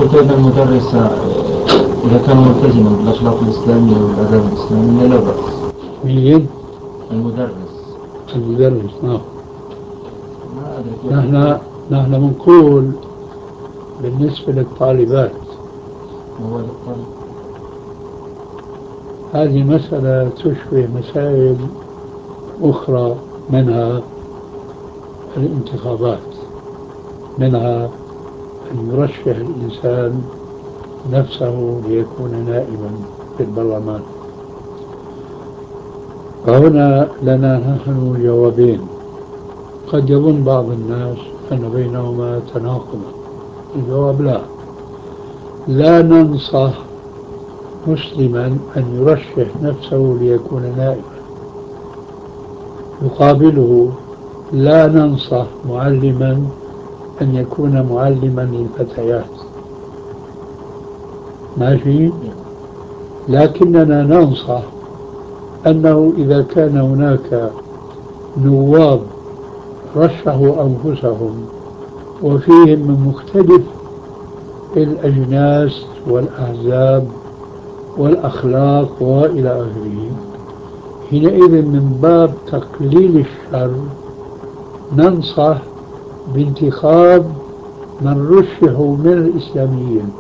قلت أن المدرس إذا كان ملتزما بالأخلاق الإسلامية والآداب الإسلامية لا بأس. مين؟ المدرس. المدرس. نعم. ما أدري نحن بنقول بالنسبة للطالبات ما هو الطالب. هذه مسألة تشبه مسائل أخرى، منها الانتخابات، منها أن يرشح الإنسان نفسه ليكون نائبا في البرلمان. فهنا لنا نحن جوابين. قد يظن بعض الناس أن بينهما تناقضا. الجواب لا ننصح مسلما أن يرشح نفسه ليكون نائبا، يقابله لا ننصح معلما أن يكون معلما للفتيات. ماشي؟ لكننا ننصح أنه إذا كان هناك نواب رشحوا أنفسهم وفيهم من مختلف الأجناس والأحزاب والأخلاق وإلى آخره، حينئذ من باب تقليل الشر ننصح بانتخاب من رشحوا من الإسلاميين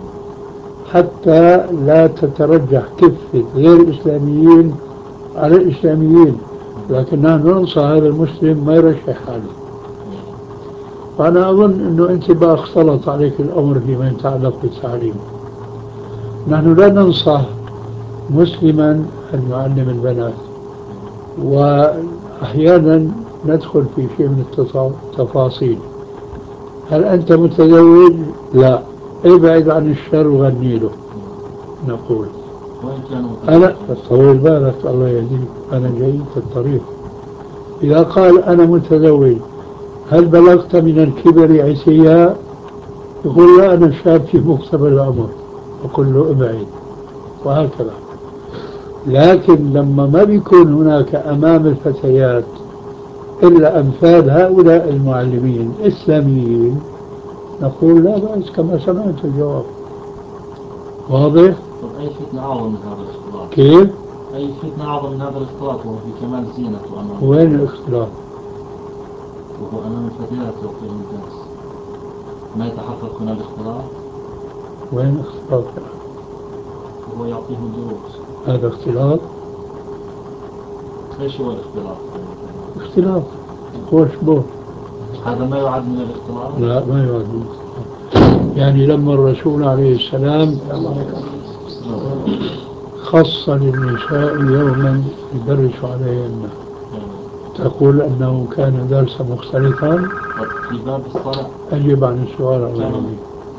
حتى لا تترجح كفة غير الإسلاميين على الإسلاميين. لكن نحن ننصح هذا المسلم ما يرشح حاله. وأنا أظن أنه أنت بقى اختلط عليك الأمر فيما يتعلق بالتعليم. نحن لا ننصح مسلما أن يعلم البنات، وأحيانا ندخل في شيء من التفاصيل. هل أنت متزوج؟ لا، ابعد عن الشر وغني له. نقول أنا طول بالك الله يهديك، أنا جاي في الطريق. إذا قال أنا متزوج، هل بلغت من الكبر عتيا؟ يقول لا، أنا شاب في مقتبل العمر. أقول له ابعد، وهكذا. لكن لما ما بيكون هناك أمام الفتيات إلا أمثال هؤلاء المعلمين الإسلاميين، نقول لا بأس كما سمعت الجواب. واضح؟ أي فتنة أعظم من هذا الاختلاط؟ كيف؟ أي فتنة أعظم من هذا الاختلاط وهو في كمال زينته أمام. وين الاختلاط؟ وهو أمام الفتيات يعطيهم الدرس، ما يتحقق هنا الاختلاط. وين الاختلاط؟ وهو يعطيهم الدروس. هذا اختلاط؟ إيش هو الاختلاط؟ اختلاط هو شبه. هذا ما يعد من الاختلاط؟ لا، ما يعد من الاختلاط. يعني لما الرسول عليه السلام خص للنساء يوما يدرس عليهن، تقول أنه كان درس مختلفا؟ في باب الصلاة. أجب عن السؤال على الذي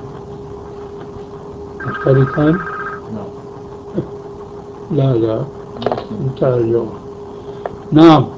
مختلفا؟ لا. لا انتهى الجواب. نعم.